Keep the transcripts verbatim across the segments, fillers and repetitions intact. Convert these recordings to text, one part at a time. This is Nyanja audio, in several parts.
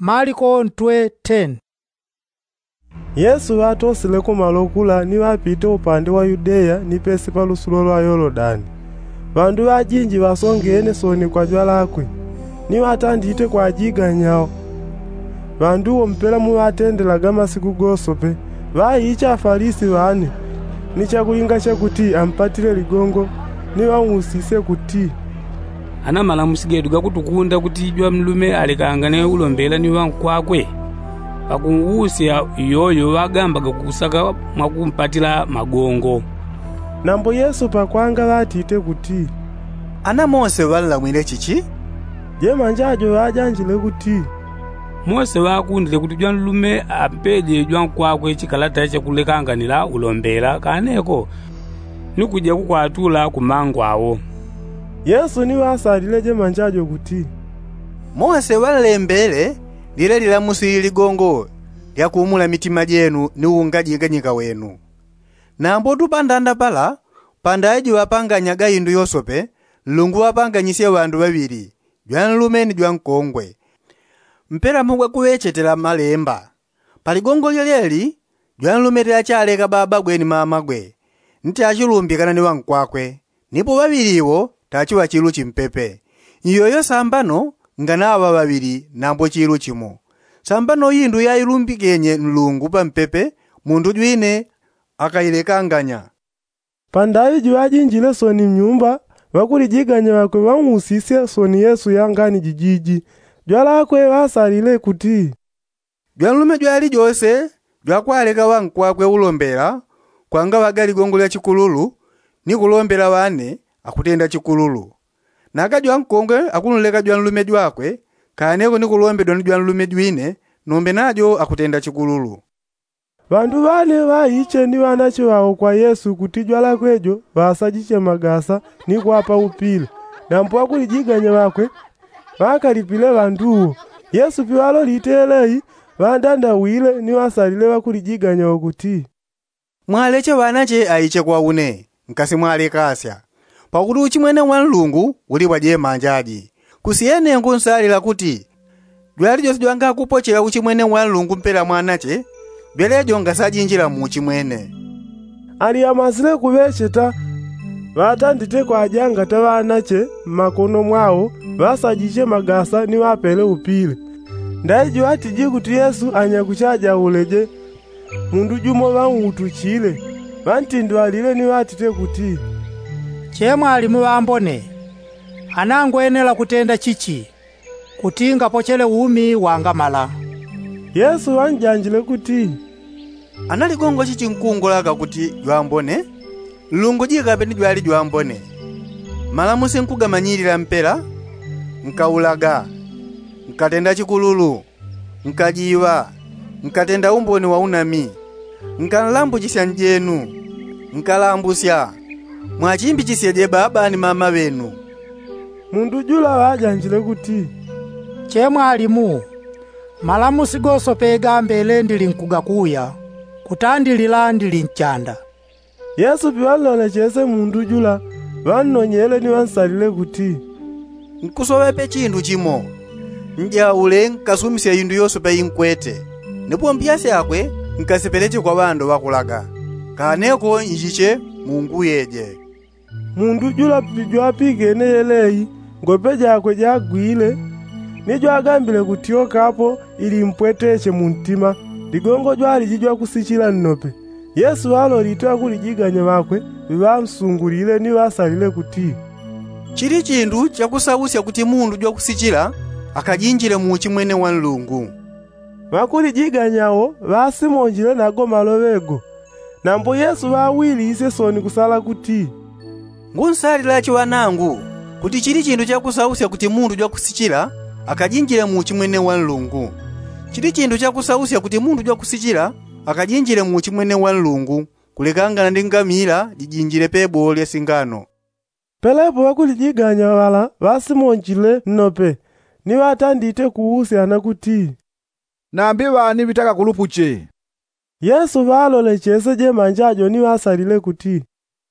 Marko ntwe ten. Yesu watosile kumalo kula ni wapite upande wa Yudeya ni pesi pa lusulo lwa Yorodani. Bandu bajinji basongene soni kwa jwa lakwe ni watandite kwa ajiga nyao. Bandu ompela mu batendelaga masiku gosope bayicha Afarisi bane ni chakulinga chakuti ampatile ligongo ni wamusise kuti anamala musigedu gakutukunda kuti jwa mlume alikangane ulombela ni wankwakwe pakungusia yoyo wagambaga kusaka mwakumpatila magongo. Nambo Yesu pakwanga batite kuti ana Mose walamwile chichi je manjajo wajanjile kuti Mose wakundile kuti jwa mlume ampeje jwa nkwakwe chikalata cha kulekanganila ulombela kaneko nikuja kukwatula kumango awo. Yesu ni wasalile je manjajo kuti Mose walembele lile lilamusi ligongo lya kuumula mitima jenu ni ungajinganyika wenu. Nambo tupandanda pala pandaji wapanganya gayindu yosope lungu wapanganyisye wandu babiri jwa nlume ni jwa nkongwe. Mpera mugwa kuwechetela malemba paligongo lyeli jwa nlume lyachaleka baba gwe ni mama gwe nti achilumbikana ni wankwakwe nipo babiriwo tachiwa chilu chimpepe. Iyoyo sambano nganawa babiri nambo chilu chimo. Sambano yindu ya ilumbikenye nlungu pa mpepe mundu jwine akailekanganya. Pandayi juwajinjile soni mnyumba wakulijiganya wakwe wamusise soni Yesu yangani jijiji jwalakwe wasalile kuti jwalume jwali jose jwakwaleka wankwakwe ulombela kwanga wagali gongo lya chikululu ni kulombela wane akutenda chikululu. Naka jwa nkongwe akunuleka jwa nlume jwakwe kaneko ni kulombedwa ni jwa nlume jwine nombe najo akutenda chikululu. Bandu bane bayiche ni wanacho wao kwa Yesu kuti jwalakwejo basajiche magasa ni kwapa upile nampo akulijiganya wakwe bakalipile banduwo. Yesu piwalo liteleyi bandanda wile ni wasalile wakulijiganya okuti mwaleche wanache ayiche kwa une nkasi mwaleka asya pakuti uchimwene wanlungu uli waje manjaji kusiyene nkunsalila kuti jwali jose jwanga kupochela uchimwene wanlungu mpela mwanache belejo ngasajinjila mu uchimwene ali amazile kubecheta batandite kwa ajanga tabanache makono mwao basajiche magasa ni wapele upile. Ndaiji watiji kuti Yesu anyakuchaja uleje mundu jumo bangutuchile bantindwalile ni watite kuti chemwa alimu wambone anangwenela kutenda chichi kutinga pochele umi wangamala. Yesu wanjanjile kuti anali gongo chichi nkungulaka kuti jwambone lungu jikape ni jwali jwambone malamusi nkugamanyirira mpela nkaulaga nkatenda chikululu nkajiwa nkatenda umboni wa unami nkanlambujisya njenu nkalambusya mwachimbichisye je baba ni mama benu. Mundu jula wajanjile kuti chemwa alimu malamusi gosope gambele ndili nkugakuya kutandilila ndili nchanda. Yesu piwalole chese mundu jula wanonyele ni wansalile kuti nkusowepe chindu chimo nja ule nkasumisya yindu yosope inkwete nipo mpiyasi yakwe nkasipeleche kwa bandu wakulaga kaneko njiche mungu yeje. Mundu jula pijwa pigene yeleyi ngope jakwe jagwile nijo agambile kutioka hapo ili mpweteche muntima ligongo jwali jijwa kusichila nnope. Yesu walo litoa kulijiganya wakwe bibamsungulile ni wasalile kuti chili chindu chakusawusya kuti mundu jwa kusichila akajinjile mu uchimwene wanlungu. Bakulijiganyawo basimonjile nago malobego nambo Yesu bawili ise soni kusala kuti ngunsalila chiwanangu kuti chili chindu chakusawusya kuti mundu jwa kusichila akajinjile mu uchimwene wanlungu. Chili chindu chakusawusya kuti mundu jwa kusichila akajinjile mu uchimwene wanlungu kulekangana ndi ngamira lijinjile pebo lya singano. Pelepo bakulijiganya wala basimonjile nnope ni watandite kuhusiana kuti nambi bani bitaka kulupuche. Yesu balole chese je manjajo ni wasalile kuti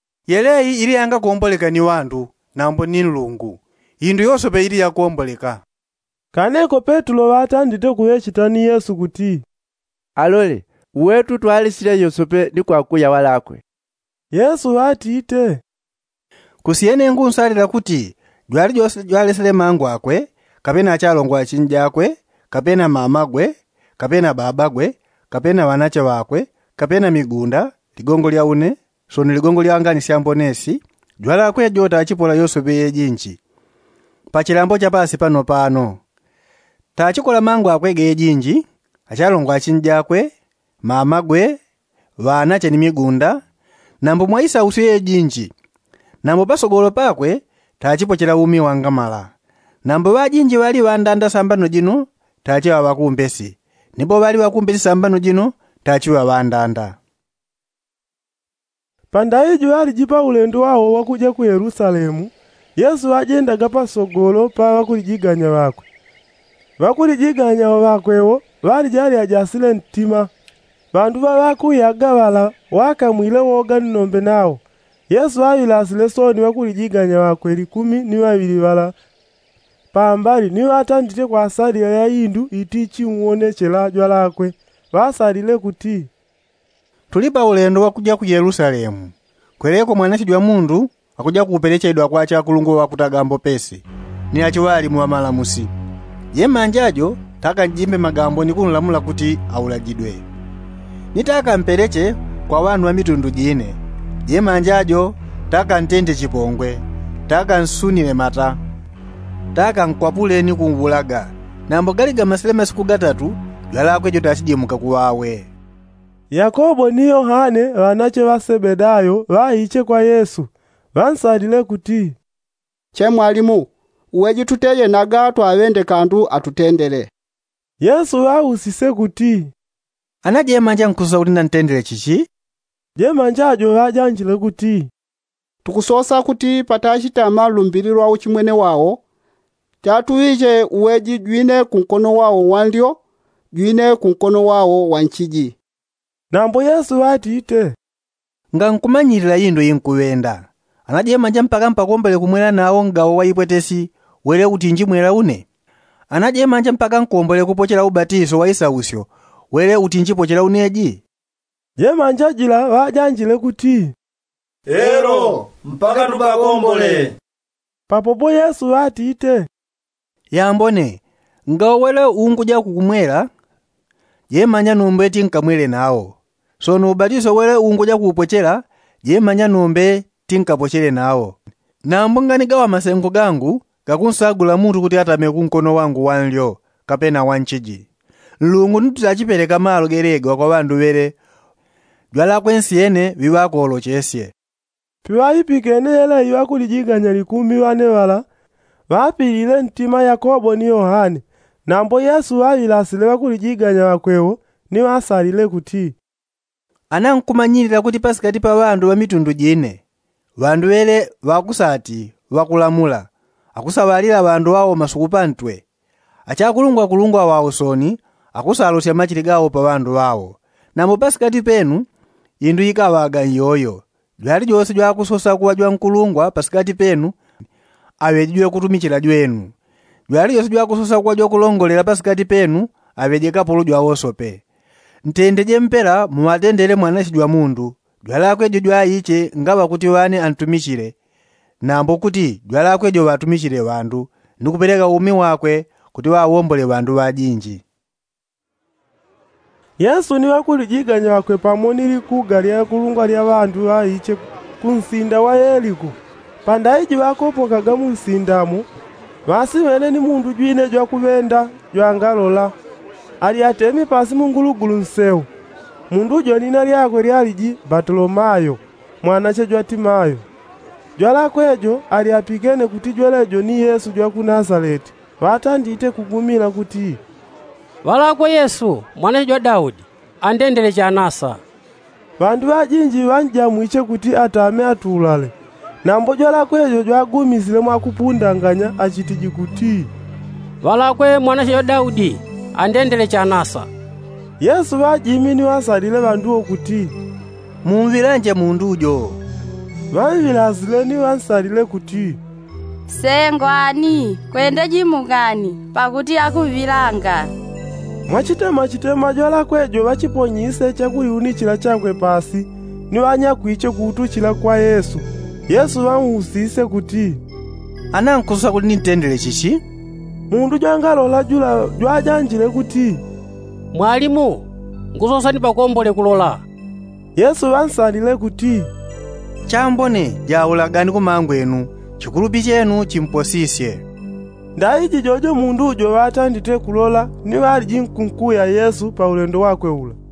yeleyi ili yanga kuomboleka ni wandu nambo ni nlungu yindu yosope ili ya kuomboleka. Kaneko Petulo watandite kuyechitani Yesu kuti, alole uwetu twalisire yosope ni kwakuya walakwe. Yesu watite, kusiyene ngunsalira kuti jwali jose jwalesere mangu akwe, kapena achalongwa chinjakwe, kapena mamagwe, kapena babagwe, kapena wanache wakwe, kapena migunda, ligongo lya une, soni ligongo lya angani siambonesi, jwala kwe jota achipola yosope yejinchi. Pachilambo chapasi pano pano. Tachikola mangu akwe gejinji, achalongwa chinjakwe, mamagwe, wanache ni migunda, nambo mwaisa usiye jinji. Nambo pasogolo pakwe, tachipochera umi wangamala. Nambo wajinji wali wandanda sambano jino, tachiwa wakumbesi. Nipo wali wakumbesi sambano jino, tachiwa wandanda. Pandaiju wali jipa ulendo wao wakuja ku Yerusalemu. Yesu wajenda gapa sogolo pa wakulijiganya wakwe. Wakulijiganya wakwewo, wali jari ajasile ntima. Bandu bakuyagabala wakamwile woga nnombe nawo. Yesu ayilasile soni wakulijiganya wakwe likumi ni babili bala. Pambali ni watandite kwa asalira ya indu itichi muonechela jwalakwe. Basalile kuti, tulipa ulendo wakuja ku Yerusalemu. Kwereko mwanachi jwa mundu akuja kuperechedwa kwa chakulungu wakutagambo pesi. Ni achiwali muamala musi. Ye manjajo taka njimbe magambo nikunulamula kuti aulajidwe. Nitaka mpereche kwa wanu wa mitundu jine. Ye manjajo taka ntende chipongwe. Taka nsunile mata. Taka nkwapule ni kumbulaga. Nambo galiga maselema siku gatatu, jwalakwe jota achijimuka kuwawe. Yakobo ni Yohane wanache wa Sebedayo waiche kwa Yesu. Bansalile kuti, che mwalimu, uweji tuteye naga twawende kandu atutendele. Yesu wahusise kuti, anaje manja nkusa ulinda ntendele chichi? Je manjajo wajanjile kuti, tukusosa kuti patachita malumbilirwa uchimwene wao, tatuije uweji jwine kunkono wao wandyo, jwine kunkono wao wanchiji. Nambo Yesu watite, nga nkumanyirira yindo yinkuwenda. Anaje manja mpaka mpakombele kumwela nawo ngawo waipwetesi, wele utinji mwela une. Anaje manja mpaka nkombele kupochela ubatizo wa isausyo, wele utinji pochela uneji. Je manjajila wajanjile kuti, ero mpaka tupakombole. Papopo Yesu watite, yambone ngawo wele unkuja kukumwela, je manja nombe tinkamwele nawo. Sono ubatizo wele unkuja kupochela, je manja nombe tinkapochele nawo. Nambo nganigawa masengo gangu kakunsagula muntu kuti atame kunkono wangu wanlyo kapena wanchiji. Lungu nitutachipereka malo gerego kwa bandu bere jwala kwensiyene biwakolo chesye. Piwaipikene ele iwakulijiganya likumi wane wala wapilile ntima Yakobo ni Yohane. Nambo Yesu wayilasile wakulijiganya wakwewo ni wasalile kuti, anankumanyirira kuti pasikati pa bandu wa mitundu jine bandu bele wakusati wakulamula akusabalira bandu wawo masukupantwe achakulungwa kulungwa wawo soni akusalosya machiligawo pa bandu wawo. Nambo pasikati penu indu ikawaga yoyo jwali jose jwakusosa kuwa jwa nkulungwa pasikati penu awejwe kutumichira jwenu. Jwali jose jwakusosa kuwa jwa kulongolera pasikati penu aweje kapolo jwa wosope. Ntendeje mpera mumatendele mwanachi jwa mundu jwalakwe jo jwayiche ngaba kuti wane antumishire. Nambo kuti jwalakwe jo batumishire bandu ndikupereka umi wakwe kuti wawombole bandu bajinji. Yesu ni wakulijiganya wakwe pamoni likuga lya kulungwa lya bandu wayiche kunsinda wa Yeriko. Pandaiji wakopokaga mu nsindamu wasiwene ni mundu jwine jwa kubenda jwa ngalola ali atemi pasi mungulugulu nsewu. Mundu jo nina lyakwe lyaliji Bartolomayo mwanache jwa Timayo. Jwalakwejo ali apigene kuti jwelejo ni Yesu jwa ku Nazareti. Watandite kugumila kuti, walakwe Yesu mwanache jwa Daudi andendele chanasa. Bandu bajinji banjamwiche kuti atame atulale. Nambo jwalakwejo jwagumizile mwakupundanganya achitiji kuti, walakwe mwanache jwa Daudi andendele chanasa. Yesu bajimini wasalile bandu okuti, mumvilanje mundu ujo. Banvilazile ni wansalile kuti, sengwani kwende jimukani pakuti akuvilanga. Mwachitema chitema jwala kwejo wachiponyise chakuyunichila chakwe pasi ni wanyakwiche kuutuchila kwa Yesu. Yesu wamuhusise kuti anankusa kuti nitendele chichi. Mundu jwangalola jula jwajanjile kuti Mwalimu, ngusosani pakombole kulola. Yesu wansalile kuti chambone jaulagani kumangu enu chikulupi chenu chimposisye. Ndaiji jojo mundu ujo watandite kulola ni wali jinkunku ya Yesu pa ulendo wakwe ula.